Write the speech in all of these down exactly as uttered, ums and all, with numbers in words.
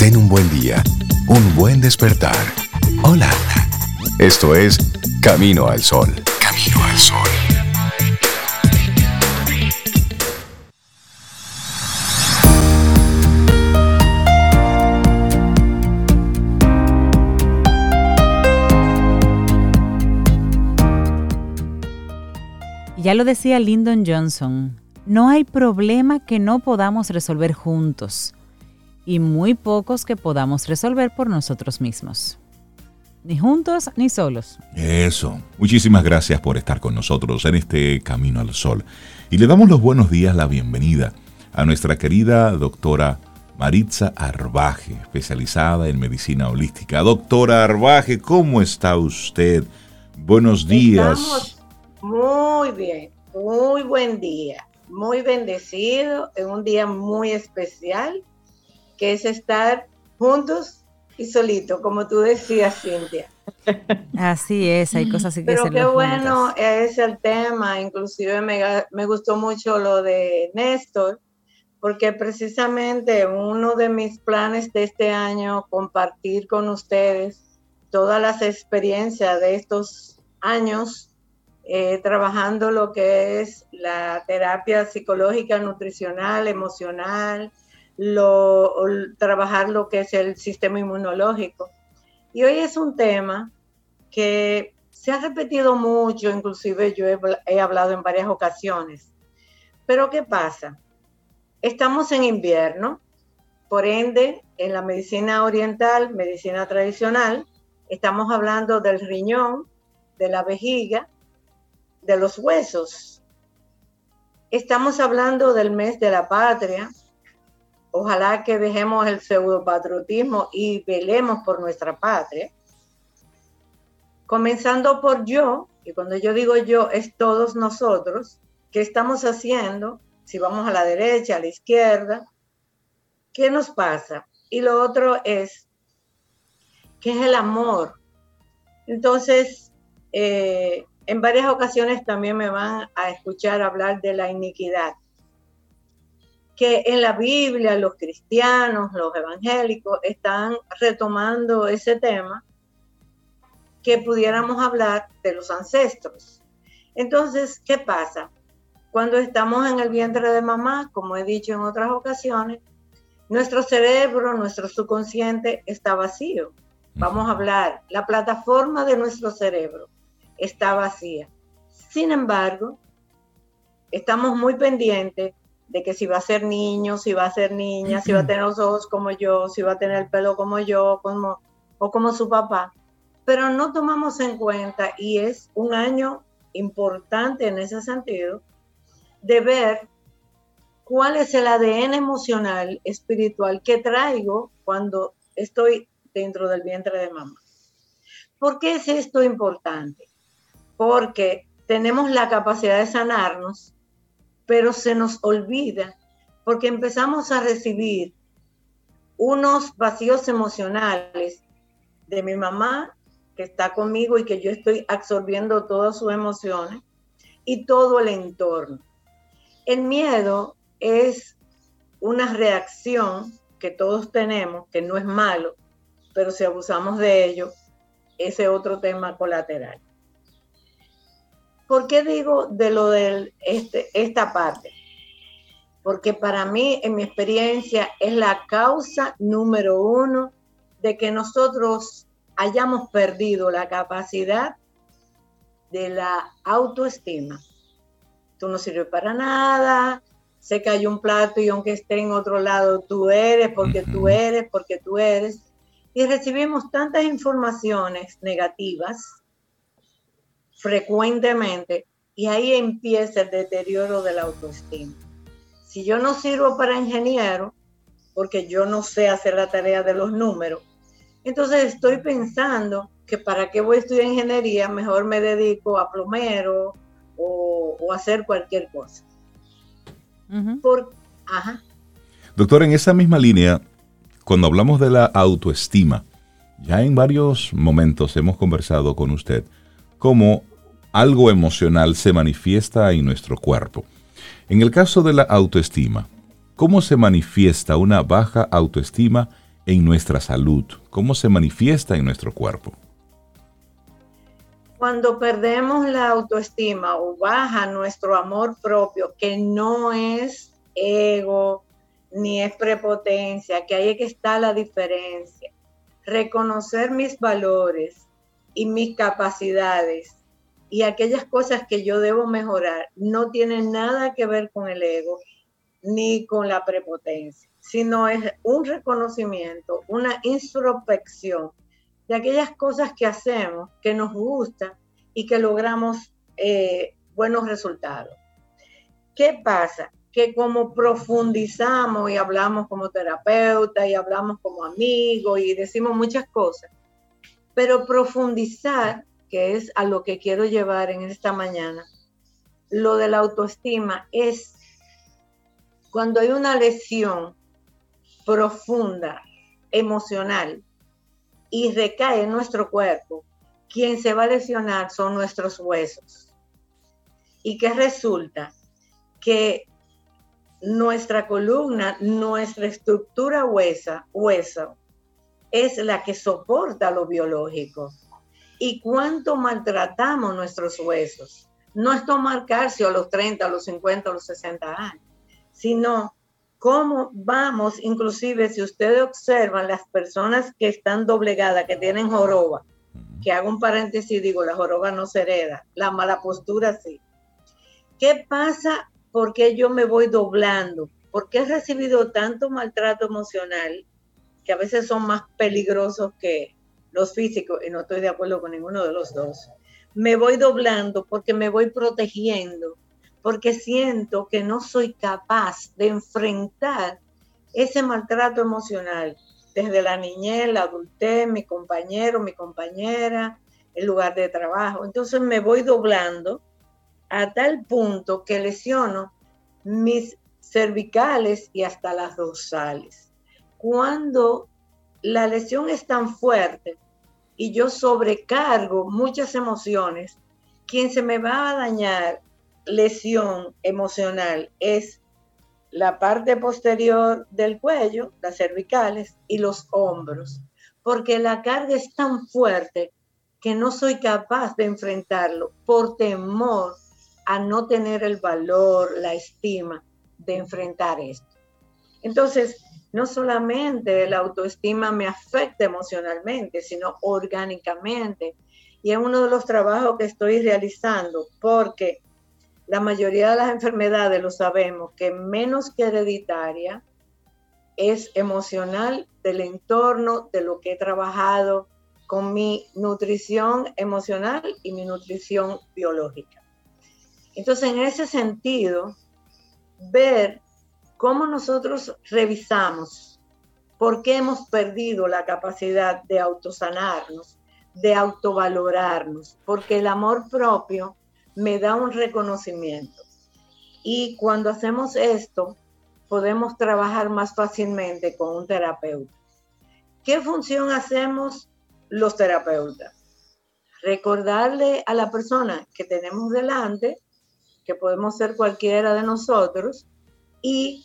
Ten un buen día, un buen despertar. Hola. Esto es Camino al Sol. Camino al Sol. Ya lo decía Lyndon Johnson, no hay problema que no podamos resolver juntos y muy pocos que podamos resolver por nosotros mismos. Ni juntos ni solos. Eso. Muchísimas gracias por estar con nosotros en este Camino al Sol. Y le damos los buenos días, la bienvenida a nuestra querida doctora Maritza Arbaje, especializada en medicina holística. Doctora Arbaje, ¿cómo está usted? Buenos días. Estamos muy bien, muy buen día, muy bendecido, en un día muy especial, que es estar juntos y solitos, como tú decías, Cintia. Así es, hay cosas que Pero hacerlo qué bueno juntas. es el tema, inclusive me, me gustó mucho lo de Néstor, porque precisamente uno de mis planes de este año, compartir con ustedes todas las experiencias de estos años, Eh, trabajando lo que es la terapia psicológica, nutricional, emocional, lo, trabajar lo que es el sistema inmunológico. Y hoy es un tema que se ha repetido mucho, inclusive yo he, he hablado en varias ocasiones. Pero ¿qué pasa? Estamos en invierno, por ende, en la medicina oriental, medicina tradicional, estamos hablando del riñón, de la vejiga, de los huesos. Estamos hablando del mes de la patria. Ojalá que dejemos el pseudopatriotismo y velemos por nuestra patria. Comenzando por yo, y cuando yo digo yo, es todos nosotros. ¿Qué estamos haciendo? Si vamos a la derecha, a la izquierda, ¿qué nos pasa? Y lo otro es, ¿qué es el amor? Entonces, eh, en varias ocasiones también me van a escuchar hablar de la iniquidad, que en la Biblia los cristianos, los evangélicos están retomando ese tema, que pudiéramos hablar de los ancestros. Entonces, ¿qué pasa? Cuando estamos en el vientre de mamá, como he dicho en otras ocasiones, nuestro cerebro, nuestro subconsciente está vacío. Vamos a hablar, la plataforma de nuestro cerebro está vacía. Sin embargo, estamos muy pendientes de que si va a ser niño, si va a ser niña, uh-huh. si va a tener los ojos como yo, si va a tener el pelo como yo, como, o como su papá. Pero no tomamos en cuenta, y es un año importante en ese sentido, de ver cuál es el A D N emocional, espiritual que traigo cuando estoy dentro del vientre de mamá. ¿Por qué es esto importante? Porque tenemos la capacidad de sanarnos, pero se nos olvida, porque empezamos a recibir unos vacíos emocionales de mi mamá, que está conmigo y que yo estoy absorbiendo todas sus emociones, y todo el entorno. El miedo es una reacción que todos tenemos, que no es malo, pero si abusamos de ello, ese es otro tema colateral. ¿Por qué digo de lo de este, esta parte? Porque para mí, en mi experiencia, es la causa número uno de que nosotros hayamos perdido la capacidad de la autoestima. Tú no sirves para nada, sé que hay un plato y aunque esté en otro lado, tú eres, porque tú eres, porque tú eres. Y recibimos tantas informaciones negativas frecuentemente, y ahí empieza el deterioro de la autoestima. Si yo no sirvo para ingeniero, porque yo no sé hacer la tarea de los números, entonces estoy pensando que para qué voy a estudiar ingeniería, mejor me dedico a plomero o, o a hacer cualquier cosa. Uh-huh. Por, ajá. Doctor, en esa misma línea, cuando hablamos de la autoestima, ya en varios momentos hemos conversado con usted cómo algo emocional se manifiesta en nuestro cuerpo. En el caso de la autoestima, ¿cómo se manifiesta una baja autoestima en nuestra salud? ¿Cómo se manifiesta en nuestro cuerpo? Cuando perdemos la autoestima o baja nuestro amor propio, que no es ego ni es prepotencia, que ahí es que está la diferencia. Reconocer mis valores y mis capacidades y aquellas cosas que yo debo mejorar no tienen nada que ver con el ego ni con la prepotencia, sino es un reconocimiento, una introspección de aquellas cosas que hacemos, que nos gustan y que logramos eh, buenos resultados. ¿Qué pasa? Que como profundizamos y hablamos como terapeuta y hablamos como amigos y decimos muchas cosas, pero profundizar, que es a lo que quiero llevar en esta mañana, lo de la autoestima es cuando hay una lesión profunda, emocional, y recae en nuestro cuerpo, quien se va a lesionar son nuestros huesos. ¿Y qué resulta? Que nuestra columna, nuestra estructura huesa, hueso, es la que soporta lo biológico. ¿Y cuánto maltratamos nuestros huesos? No es tomar calcio a los treinta, a los cincuenta, a los sesenta años, sino cómo vamos, inclusive si ustedes observan las personas que están doblegadas, que tienen joroba, que hago un paréntesis y digo, la joroba no se hereda, la mala postura sí. ¿Qué pasa? ¿Por qué yo me voy doblando? ¿Por qué he recibido tanto maltrato emocional que a veces son más peligrosos que los físicos? Y no estoy de acuerdo con ninguno de los dos. Me voy doblando porque me voy protegiendo, porque siento que no soy capaz de enfrentar ese maltrato emocional desde la niñez, la adultez, mi compañero, mi compañera, el lugar de trabajo. Entonces me voy doblando a tal punto que lesiono mis cervicales y hasta las dorsales. Cuando la lesión es tan fuerte y yo sobrecargo muchas emociones, quien se me va a dañar lesión emocional es la parte posterior del cuello, las cervicales y los hombros, porque la carga es tan fuerte que no soy capaz de enfrentarlo por temor a no tener el valor, la estima de enfrentar esto. Entonces, no solamente la autoestima me afecta emocionalmente, sino orgánicamente. Y es uno de los trabajos que estoy realizando, porque la mayoría de las enfermedades, lo sabemos, que menos que hereditaria, es emocional, del entorno, de lo que he trabajado con mi nutrición emocional y mi nutrición biológica. Entonces, en ese sentido, ver cómo nosotros revisamos por qué hemos perdido la capacidad de autosanarnos, de autovalorarnos, porque el amor propio me da un reconocimiento. Y cuando hacemos esto, podemos trabajar más fácilmente con un terapeuta. ¿Qué función hacemos los terapeutas? Recordarle a la persona que tenemos delante, que podemos ser cualquiera de nosotros, y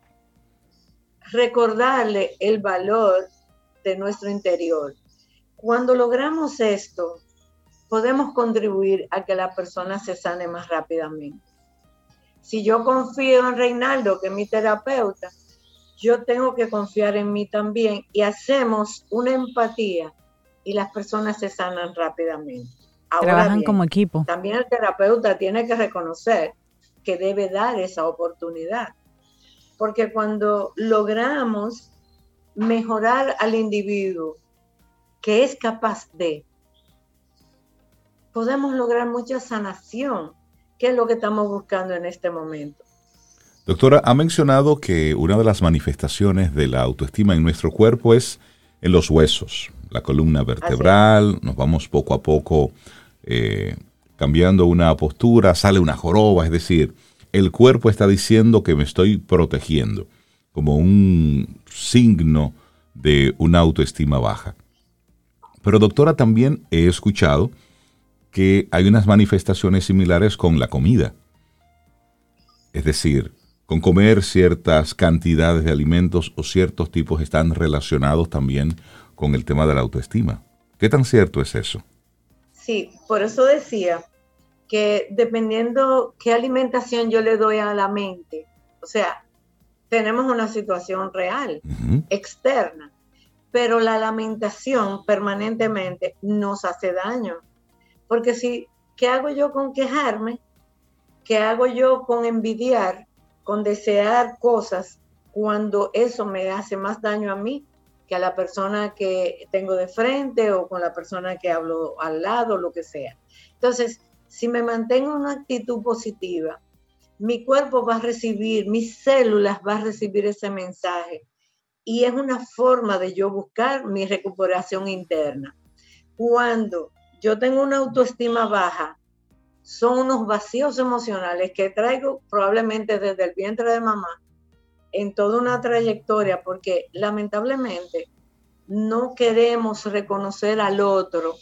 recordarle el valor de nuestro interior. Cuando logramos esto, podemos contribuir a que la persona se sane más rápidamente. Si yo confío en Reinaldo, que es mi terapeuta, yo tengo que confiar en mí también y hacemos una empatía y las personas se sanan rápidamente. Ahora Trabajan bien, como equipo. También el terapeuta tiene que reconocer que debe dar esa oportunidad, porque cuando logramos mejorar al individuo que es capaz de, podemos lograr mucha sanación, que es lo que estamos buscando en este momento. Doctora, ha mencionado que una de las manifestaciones de la autoestima en nuestro cuerpo es en los huesos, la columna vertebral, nos vamos poco a poco eh, cambiando una postura, sale una joroba, es decir, el cuerpo está diciendo que me estoy protegiendo, como un signo de una autoestima baja. Pero doctora, también he escuchado que hay unas manifestaciones similares con la comida. Es decir, con comer ciertas cantidades de alimentos o ciertos tipos están relacionados también con el tema de la autoestima. ¿Qué tan cierto es eso? Sí, por eso decía que dependiendo qué alimentación yo le doy a la mente, o sea, tenemos una situación real, uh-huh. externa, pero la alimentación permanentemente nos hace daño. Porque si, ¿qué hago yo con quejarme? ¿Qué hago yo con envidiar, con desear cosas cuando eso me hace más daño a mí que a la persona que tengo de frente o con la persona que hablo al lado, lo que sea? Entonces, si me mantengo en una actitud positiva, mi cuerpo va a recibir, mis células van a recibir ese mensaje. Y es una forma de yo buscar mi recuperación interna. Cuando yo tengo una autoestima baja, son unos vacíos emocionales que traigo probablemente desde el vientre de mamá en toda una trayectoria, porque lamentablemente no queremos reconocer al otro,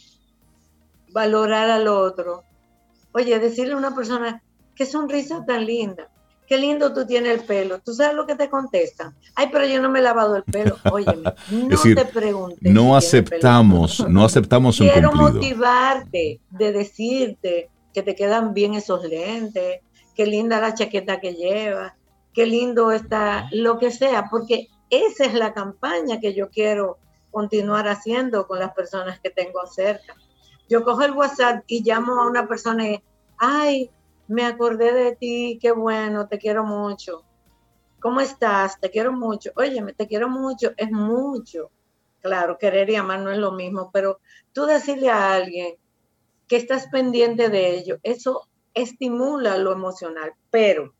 valorar al otro. Oye, decirle a una persona, qué sonrisa tan linda, qué lindo tú tienes el pelo. ¿Tú sabes lo que te contestan? Ay, pero yo no me he lavado el pelo. Óyeme, no decir, te preguntes. No si aceptamos, no aceptamos un Quiero cumplido. motivarte de decirte que te quedan bien esos lentes, qué linda la chaqueta que llevas, qué lindo está, lo que sea, porque esa es la campaña que yo quiero continuar haciendo con las personas que tengo cerca. Yo cojo el WhatsApp y llamo a una persona y, ay, me acordé de ti, qué bueno, te quiero mucho. ¿Cómo estás? Te quiero mucho. Óyeme, te quiero mucho, es mucho. Claro, querer y amar no es lo mismo, pero tú decirle a alguien que estás pendiente de ello, eso estimula lo emocional. Pero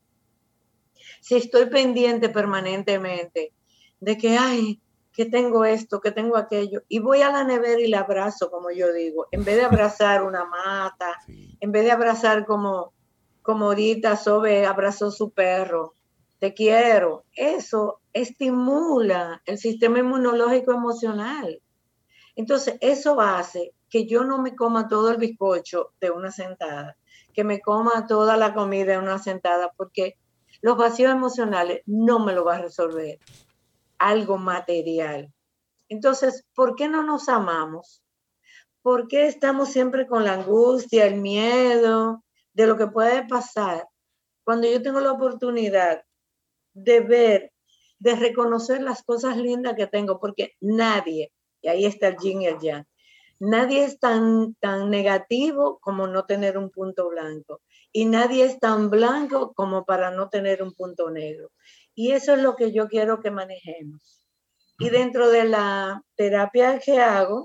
si estoy pendiente permanentemente de que, ay, que tengo esto, que tengo aquello, y voy a la nevera y la abrazo, como yo digo, en vez de abrazar una mata, sí. en vez de abrazar como, como ahorita Sobe abrazó su perro, te quiero, eso estimula el sistema inmunológico emocional. Entonces, eso hace que yo no me coma todo el bizcocho de una sentada, que me coma toda la comida de una sentada, porque los vacíos emocionales no me lo va a resolver algo material. Entonces, ¿por qué no nos amamos? ¿Por qué estamos siempre con la angustia, el miedo de lo que puede pasar? Cuando yo tengo la oportunidad de ver, de reconocer las cosas lindas que tengo, porque nadie, y ahí está el yin y el yang, nadie es tan, tan negativo como no tener un punto blanco, y nadie es tan blanco como para no tener un punto negro. Y eso es lo que yo quiero que manejemos. Y dentro de la terapia que hago,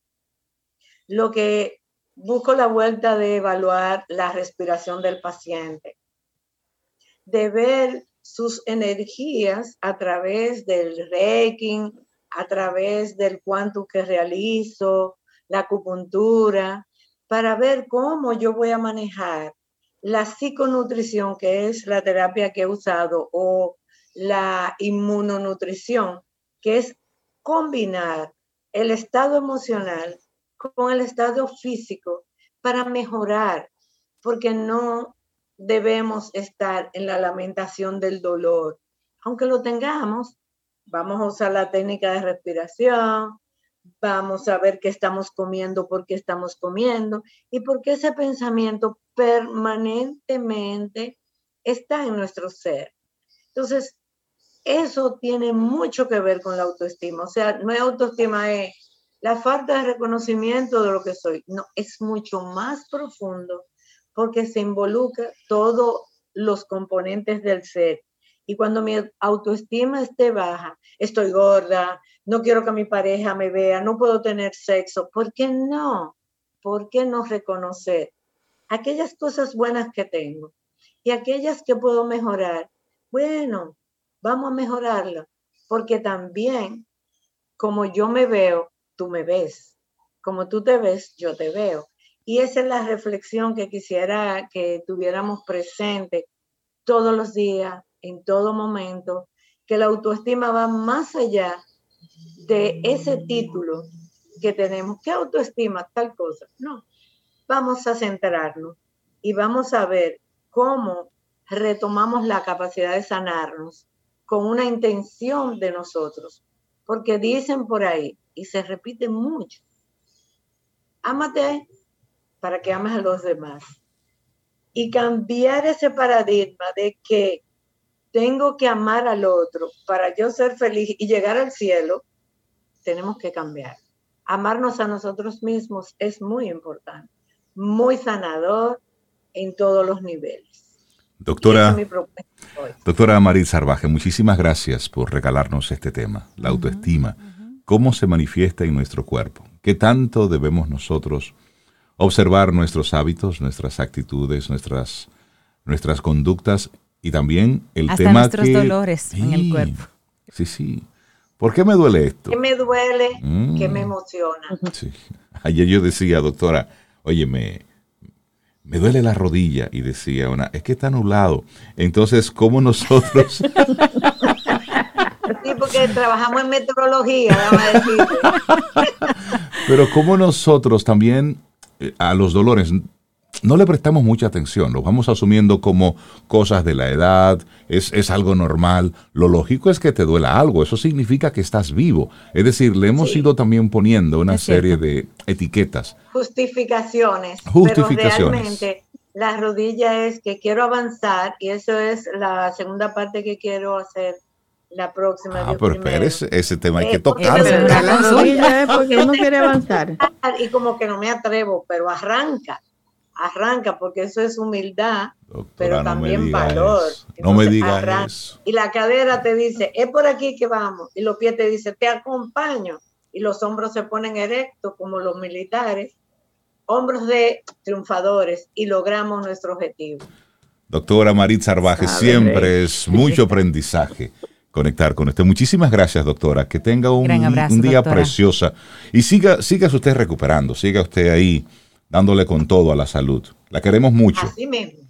lo que busco la vuelta de evaluar la respiración del paciente, de ver sus energías a través del Reiki, a través del quantum que realizo, la acupuntura, para ver cómo yo voy a manejar la psiconutrición, que es la terapia que he usado, o la inmunonutrición, que es combinar el estado emocional con el estado físico para mejorar, porque no debemos estar en la lamentación del dolor. Aunque lo tengamos, vamos a usar la técnica de respiración, vamos a ver qué estamos comiendo, por qué estamos comiendo y por qué ese pensamiento permanentemente está en nuestro ser. Entonces, eso tiene mucho que ver con la autoestima. O sea, no es autoestima, es la falta de reconocimiento de lo que soy. No, es mucho más profundo porque se involucra todos los componentes del ser. Y cuando mi autoestima esté baja, estoy gorda, no quiero que mi pareja me vea, no puedo tener sexo. ¿Por qué no? ¿Por qué no reconocer aquellas cosas buenas que tengo y aquellas que puedo mejorar? Bueno, vamos a mejorarla, porque también, como yo me veo, tú me ves. Como tú te ves, yo te veo. Y esa es la reflexión que quisiera que tuviéramos presente todos los días, en todo momento, que la autoestima va más allá de ese título que tenemos. ¿Qué autoestima? Tal cosa. No, vamos a centrarnos y vamos a ver cómo retomamos la capacidad de sanarnos con una intención de nosotros. Porque dicen por ahí, y se repite mucho, ámate para que ames a los demás. Y cambiar ese paradigma de que tengo que amar al otro para yo ser feliz y llegar al cielo, tenemos que cambiar. Amarnos a nosotros mismos es muy importante, muy sanador en todos los niveles. Doctora, doctora Maritza Arbaje, muchísimas gracias por regalarnos este tema, la uh-huh, autoestima. Uh-huh. ¿Cómo se manifiesta en nuestro cuerpo? ¿Qué tanto debemos nosotros observar nuestros hábitos, nuestras actitudes, nuestras, nuestras conductas y también el hasta tema nuestros que... dolores sí, en el cuerpo? Sí, sí. ¿Por qué me duele esto? ¿Qué me duele? Mm. ¿Qué me emociona? Sí. Ayer yo decía, doctora, oye, me, me duele la rodilla. Y decía una, es que está nublado. Entonces, ¿cómo nosotros... Sí, porque trabajamos en meteorología, vamos a decirte. Pero ¿cómo nosotros también eh, a los dolores no le prestamos mucha atención? Los vamos asumiendo como cosas de la edad, es, es algo normal. Lo lógico es que te duela algo, eso significa que estás vivo. Es decir, le hemos sí. ido también poniendo una es serie cierto. de etiquetas. Justificaciones. Justificaciones. Pero realmente la rodilla es que quiero avanzar y eso es la segunda parte que quiero hacer la próxima. Ah, pero espera, ese, ese tema hay eh, que tocarlo. La rodilla es porque uno quiere avanzar. Y como que no me atrevo, pero arranca. Arranca, porque eso es humildad, doctora, pero también no valor. Entonces, no me digas eso. Y la cadera te dice, es por aquí que vamos. Y los pies te dicen, te acompaño. Y los hombros se ponen erectos, como los militares. Hombros de triunfadores, y logramos nuestro objetivo. Doctora Maritza Arbaje, siempre es mucho aprendizaje conectar con usted. Muchísimas gracias, doctora. Que tenga un, abrazo, un día doctora. preciosa. Y siga, siga usted recuperando, siga usted ahí dándole con todo a la salud. La queremos mucho. Así mismo.